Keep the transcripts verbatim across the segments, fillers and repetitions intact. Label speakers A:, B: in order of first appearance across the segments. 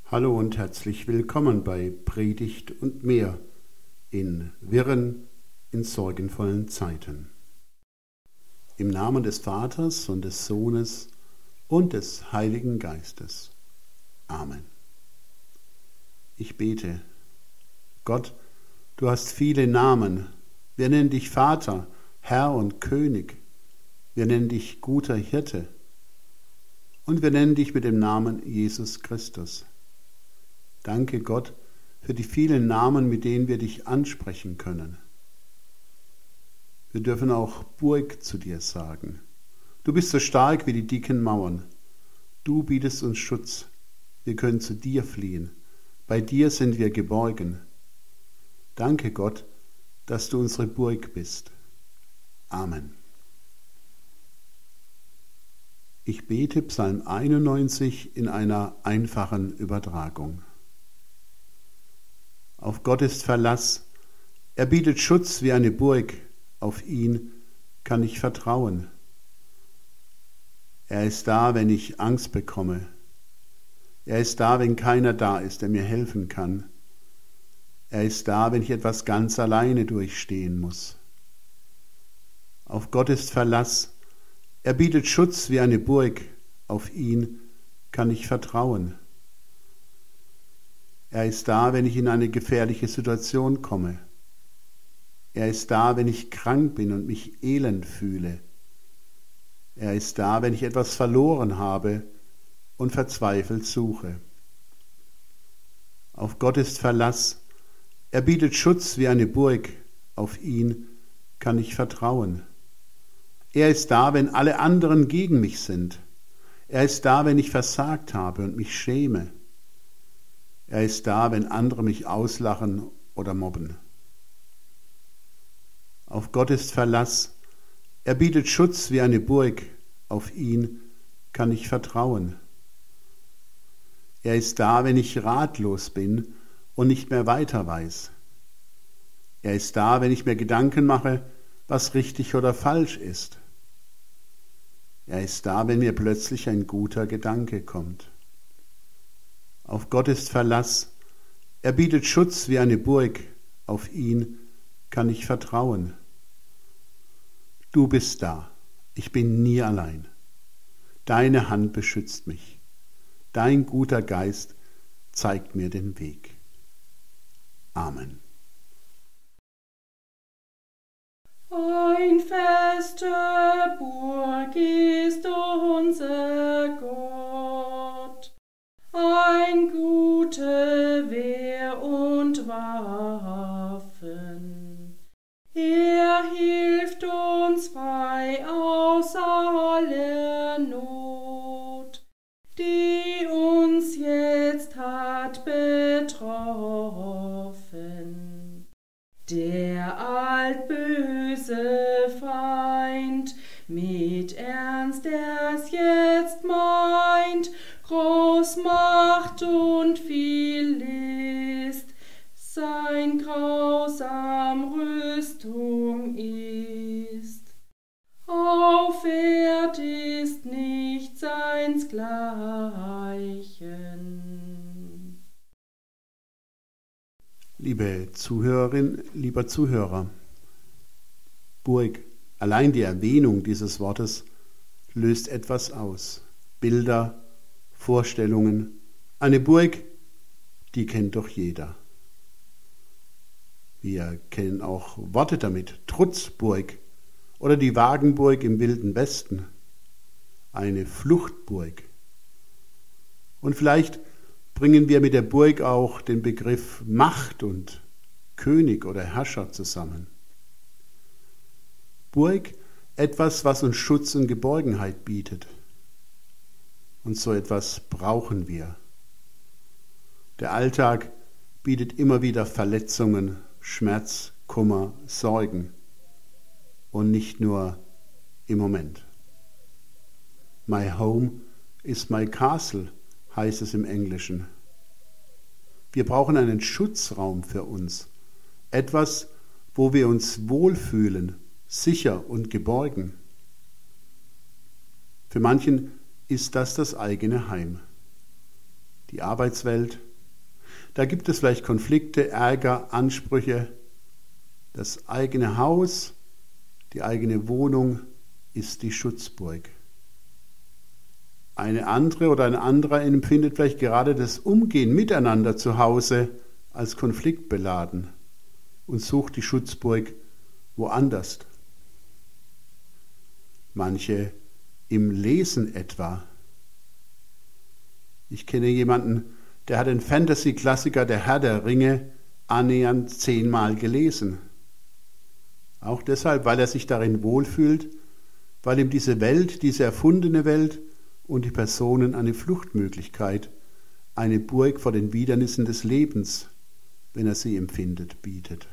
A: Hallo und herzlich willkommen bei Predigt und mehr in wirren, in sorgenvollen Zeiten. Im Namen des Vaters und des Sohnes und des Heiligen Geistes. Amen. Ich bete. Gott, du hast viele Namen. Wir nennen dich Vater, Herr und König. Wir nennen dich guter Hirte. Und wir nennen dich mit dem Namen Jesus Christus. Danke Gott für die vielen Namen, mit denen wir dich ansprechen können. Wir dürfen auch Burg zu dir sagen. Du bist so stark wie die dicken Mauern. Du bietest uns Schutz. Wir können zu dir fliehen. Bei dir sind wir geborgen. Danke Gott, dass du unsere Burg bist. Amen. Ich bete Psalm einundneunzig in einer einfachen Übertragung. Auf Gott ist Verlass, er bietet Schutz wie eine Burg, auf ihn kann ich vertrauen. Er ist da, wenn ich Angst bekomme. Er ist da, wenn keiner da ist, der mir helfen kann. Er ist da, wenn ich etwas ganz alleine durchstehen muss. Auf Gott ist Verlass, er bietet Schutz wie eine Burg, auf ihn kann ich vertrauen. Er ist da, wenn ich in eine gefährliche Situation komme. Er ist da, wenn ich krank bin und mich elend fühle. Er ist da, wenn ich etwas verloren habe und verzweifelt suche. Auf Gott ist Verlass. Er bietet Schutz wie eine Burg. Auf ihn kann ich vertrauen. Er ist da, wenn alle anderen gegen mich sind. Er ist da, wenn ich versagt habe und mich schäme. Er ist da, wenn andere mich auslachen oder mobben. Auf Gott ist Verlass. Er bietet Schutz wie eine Burg. Auf ihn kann ich vertrauen. Er ist da, wenn ich ratlos bin und nicht mehr weiter weiß. Er ist da, wenn ich mir Gedanken mache, was richtig oder falsch ist. Er ist da, wenn mir plötzlich ein guter Gedanke kommt. Auf Gott ist Verlass. Er bietet Schutz wie eine Burg. Auf ihn kann ich vertrauen. Du bist da. Ich bin nie allein. Deine Hand beschützt mich. Dein guter Geist zeigt mir den Weg. Amen.
B: Ein feste Burg ist unser Gott, ein gute Wehr und Waffen. Er hilft uns frei aus aller Not, die uns jetzt hat betroffen. Der altböse Feind mit Ernst er's jetzt meint, groß Macht und viel List, sein grausam Rüstung ist. Auf Erd ist nicht seinsgleichen.
A: Liebe Zuhörerin, lieber Zuhörer, Burg, allein die Erwähnung dieses Wortes löst etwas aus. Bilder, Vorstellungen, eine Burg, die kennt doch jeder. Wir kennen auch Worte damit, Trutzburg oder die Wagenburg im Wilden Westen, eine Fluchtburg. Und vielleicht bringen wir mit der Burg auch den Begriff Macht und König oder Herrscher zusammen. Burg, etwas, was uns Schutz und Geborgenheit bietet. Und so etwas brauchen wir. Der Alltag bietet immer wieder Verletzungen, Schmerz, Kummer, Sorgen. Und nicht nur im Moment. My home is my castle, heißt es im Englischen. Wir brauchen einen Schutzraum für uns. Etwas, wo wir uns wohlfühlen, sicher und geborgen. Für manchen ist das das eigene Heim. Die die Arbeitswelt. Da gibt es vielleicht Konflikte, Ärger, Ansprüche. Das eigene Haus, die eigene Wohnung ist die Schutzburg. Eine andere oder ein anderer empfindet vielleicht gerade das Umgehen miteinander zu Hause als konfliktbeladen und sucht die Schutzburg woanders. Manche im Lesen etwa. Ich kenne jemanden, der hat den Fantasy-Klassiker Der Herr der Ringe annähernd zehnmal gelesen. Auch deshalb, weil er sich darin wohlfühlt, weil ihm diese Welt, diese erfundene Welt und die Personen eine Fluchtmöglichkeit, eine Burg vor den Widernissen des Lebens, wenn er sie empfindet, bietet.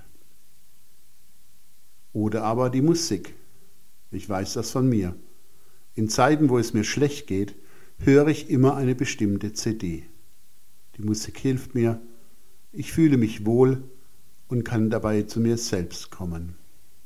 A: Oder aber die Musik. Ich weiß das von mir. In Zeiten, wo es mir schlecht geht, höre ich immer eine bestimmte C D. Die Musik hilft mir, ich fühle mich wohl und kann dabei zu mir selbst kommen.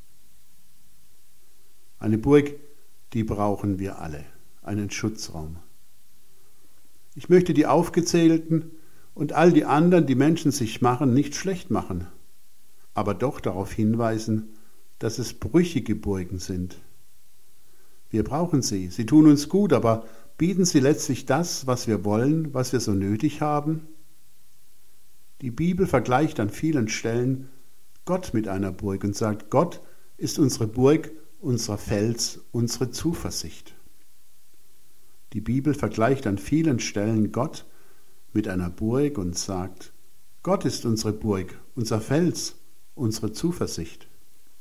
A: Eine Burg, die brauchen wir alle, einen Schutzraum. Ich möchte die aufgezählten und all die anderen, die Menschen sich machen, nicht schlecht machen, aber doch darauf hinweisen, dass es brüchige Burgen sind. Wir brauchen sie, sie tun uns gut, aber bieten sie letztlich das, was wir wollen, was wir so nötig haben? Die Bibel vergleicht an vielen Stellen Gott mit einer Burg und sagt, Gott ist unsere Burg, unser Fels, unsere Zuversicht. Die Bibel vergleicht an vielen Stellen Gott mit einer Burg und sagt, Gott ist unsere Burg, unser Fels, unsere Zuversicht.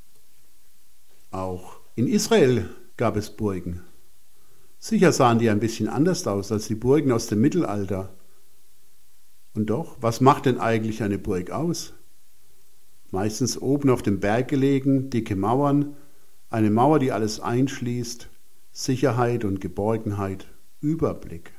A: Auch in Israel gab es Burgen. Sicher sahen die ein bisschen anders aus als die Burgen aus dem Mittelalter. Und doch, was macht denn eigentlich eine Burg aus? Meistens oben auf dem Berg gelegen, dicke Mauern, eine Mauer, die alles einschließt, Sicherheit und Geborgenheit, Überblick.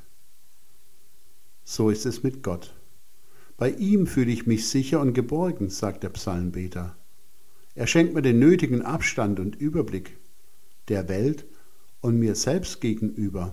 A: So ist es mit Gott. Bei ihm fühle ich mich sicher und geborgen, sagt der Psalmbeter. Er schenkt mir den nötigen Abstand und Überblick der Welt und mir selbst gegenüber.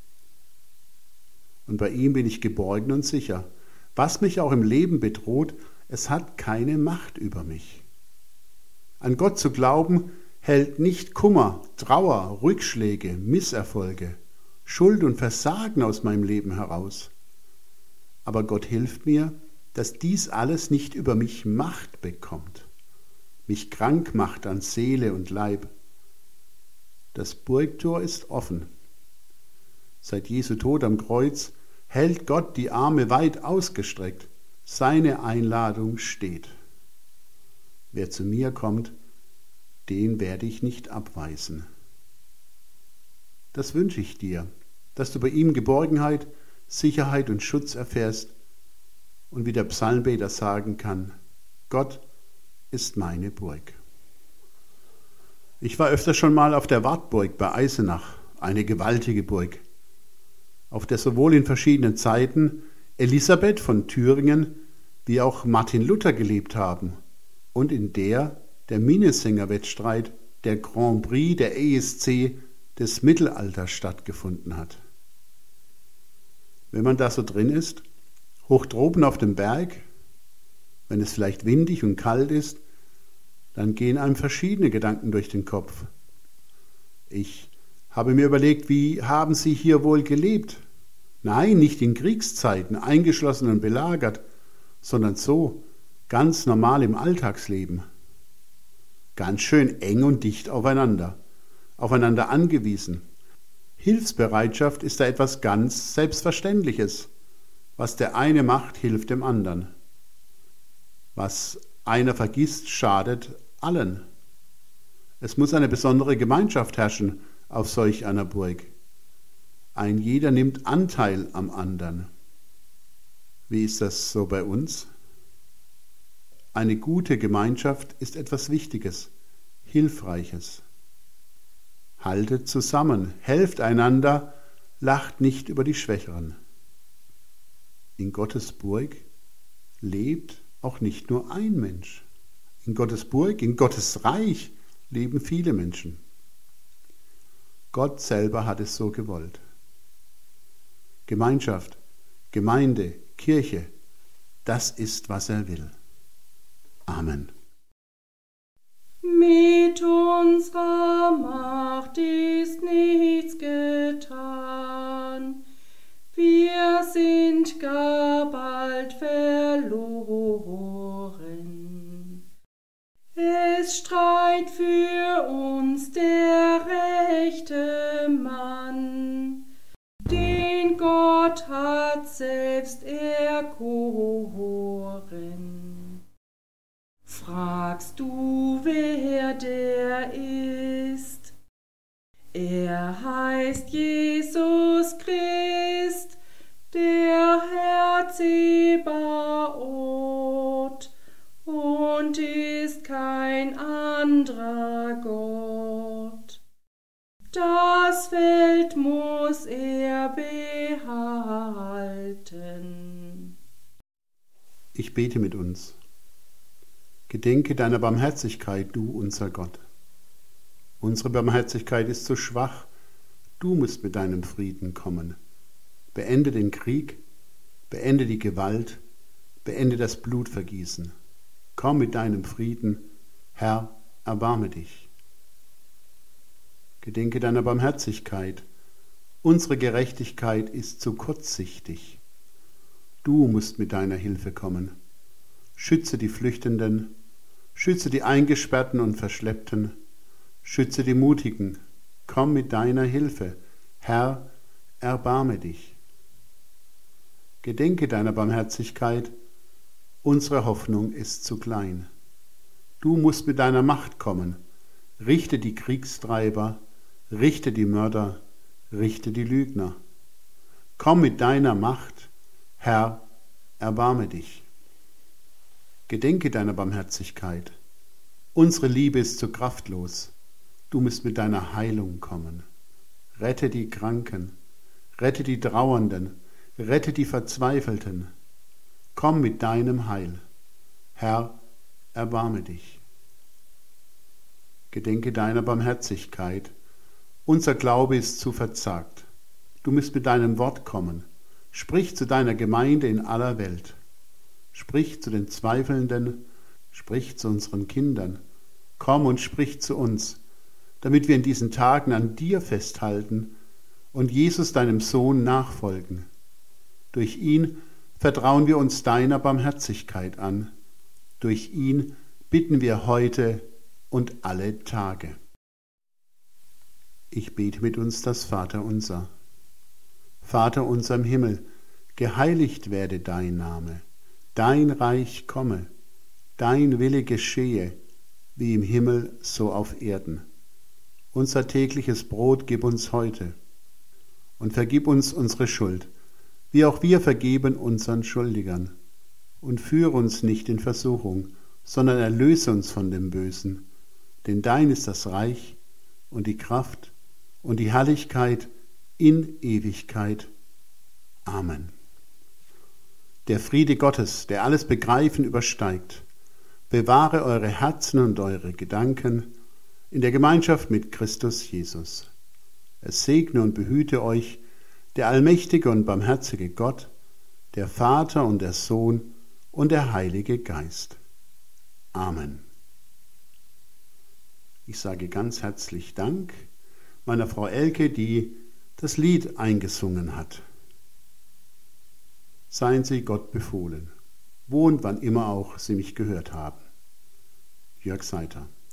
A: Und bei ihm bin ich geborgen und sicher. Was mich auch im Leben bedroht, es hat keine Macht über mich. An Gott zu glauben, hält nicht Kummer, Trauer, Rückschläge, Misserfolge, Schuld und Versagen aus meinem Leben heraus. Aber Gott hilft mir, dass dies alles nicht über mich Macht bekommt, mich krank macht an Seele und Leib. Das Burgtor ist offen. Seit Jesu Tod am Kreuz hält Gott die Arme weit ausgestreckt. Seine Einladung steht. Wer zu mir kommt, den werde ich nicht abweisen. Das wünsche ich dir, dass du bei ihm Geborgenheit, Sicherheit und Schutz erfährst und wie der Psalmbeter sagen kann, Gott ist meine Burg. Ich war öfter schon mal auf der Wartburg bei Eisenach, eine gewaltige Burg, auf der sowohl in verschiedenen Zeiten Elisabeth von Thüringen wie auch Martin Luther gelebt haben und in der der Minnesänger-Wettstreit, der Grand Prix der E S C des Mittelalters stattgefunden hat. Wenn man da so drin ist, hoch droben auf dem Berg, wenn es vielleicht windig und kalt ist, dann gehen einem verschiedene Gedanken durch den Kopf. Ich habe mir überlegt, wie haben Sie hier wohl gelebt? Nein, nicht in Kriegszeiten, eingeschlossen und belagert, sondern so, ganz normal im Alltagsleben. Ganz schön eng und dicht aufeinander, aufeinander angewiesen. Hilfsbereitschaft ist da etwas ganz Selbstverständliches. Was der eine macht, hilft dem anderen. Was einer vergisst, schadet allen. Es muss eine besondere Gemeinschaft herrschen auf solch einer Burg. Ein jeder nimmt Anteil am anderen. Wie ist das so bei uns? Eine gute Gemeinschaft ist etwas Wichtiges, Hilfreiches. Haltet zusammen, helft einander, lacht nicht über die Schwächeren. In Gottes Burg lebt auch nicht nur ein Mensch. In Gottes Burg, in Gottes Reich leben viele Menschen. Gott selber hat es so gewollt. Gemeinschaft, Gemeinde, Kirche, das ist, was er will. Amen.
B: Mit unserer Macht ist nichts getan, wir sind gar bald verloren. Es streit für uns der rechte Mann, den Gott hat selbst erkoren. Fragst du, wer der ist? Er heißt Jesus Christ, der Herr Zebaoth, und ist kein anderer Gott. Das Feld muss er behalten.
A: Ich bete mit uns. Gedenke deiner Barmherzigkeit, du unser Gott. Unsere Barmherzigkeit ist so schwach, du musst mit deinem Frieden kommen. Beende den Krieg, beende die Gewalt, beende das Blutvergießen. Komm mit deinem Frieden, Herr, erbarme dich. Gedenke deiner Barmherzigkeit, unsere Gerechtigkeit ist zu kurzsichtig. Du musst mit deiner Hilfe kommen. Schütze die Flüchtenden, schütze die Eingesperrten und Verschleppten, schütze die Mutigen, komm mit deiner Hilfe, Herr, erbarme dich. Gedenke deiner Barmherzigkeit, unsere Hoffnung ist zu klein. Du musst mit deiner Macht kommen, richte die Kriegstreiber, richte die Mörder, richte die Lügner. Komm mit deiner Macht, Herr, erbarme dich. Gedenke deiner Barmherzigkeit. Unsere Liebe ist zu kraftlos. Du musst mit deiner Heilung kommen. Rette die Kranken, rette die Trauernden, rette die Verzweifelten. Komm mit deinem Heil. Herr, erbarme dich. Gedenke deiner Barmherzigkeit. Unser Glaube ist zu verzagt. Du musst mit deinem Wort kommen. Sprich zu deiner Gemeinde in aller Welt. Sprich zu den Zweifelnden, sprich zu unseren Kindern. Komm und sprich zu uns, damit wir in diesen Tagen an dir festhalten und Jesus, deinem Sohn, nachfolgen. Durch ihn vertrauen wir uns deiner Barmherzigkeit an. Durch ihn bitten wir heute und alle Tage. Ich bete mit uns das Vaterunser. Vater unser im Himmel, geheiligt werde dein Name. Dein Reich komme, dein Wille geschehe, wie im Himmel so auf Erden. Unser tägliches Brot gib uns heute und vergib uns unsere Schuld, wie auch wir vergeben unseren Schuldigern. Und führe uns nicht in Versuchung, sondern erlöse uns von dem Bösen. Denn dein ist das Reich und die Kraft und die Herrlichkeit in Ewigkeit. Amen. Der Friede Gottes, der alles Begreifen übersteigt, bewahre eure Herzen und eure Gedanken in der Gemeinschaft mit Christus Jesus. Es segne und behüte euch der allmächtige und barmherzige Gott, der Vater und der Sohn und der Heilige Geist. Amen. Ich sage ganz herzlich Dank meiner Frau Elke, die das Lied eingesungen hat. Seien Sie Gott befohlen, wo und wann immer auch Sie mich gehört haben. Jörg Seiter.